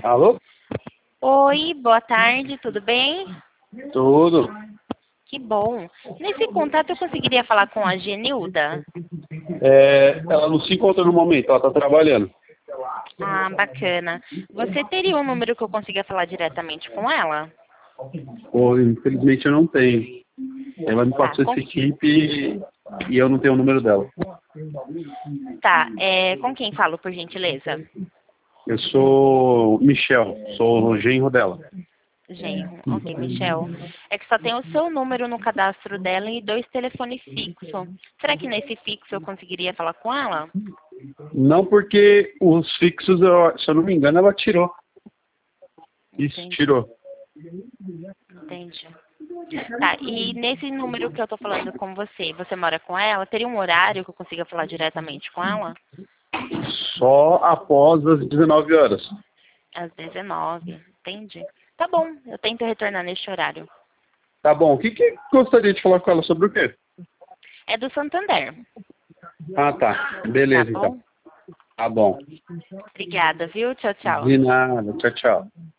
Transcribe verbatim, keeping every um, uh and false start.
Alô? Oi, boa tarde, tudo bem? Tudo. Que bom. Nesse contato eu conseguiria falar com a Genilda? É, ela não se encontra no momento, ela está trabalhando. Ah, bacana. Você teria um número que eu consiga falar diretamente com ela? Ou, infelizmente eu não tenho. Ela me Tá, passou essa com, equipe e eu não tenho o número dela. tá, é, com quem falo, por gentileza? Eu sou Michel, sou o genro dela. Genro. Ok, Michel. É que só tem o seu número no cadastro dela e dois telefones fixos. Será que nesse fixo eu conseguiria falar com ela? Não porque os fixos, eu- se eu não me engano, ela tirou. Isso, Entendi, tirou. entendi. Tá, e nesse número que eu tô falando com você, você mora com ela? Teria um horário que eu consiga falar diretamente com ela? Só após as dezenove horas. Às dezenove, entendi. Tá bom, eu tento retornar neste horário. Tá bom, o que, que gostaria de falar com ela sobre o quê? É do Santander, Ah, tá. tá Beleza, então. bom? Tá bom. Obrigada, viu? Tchau, tchau. De nada. Tchau, tchau.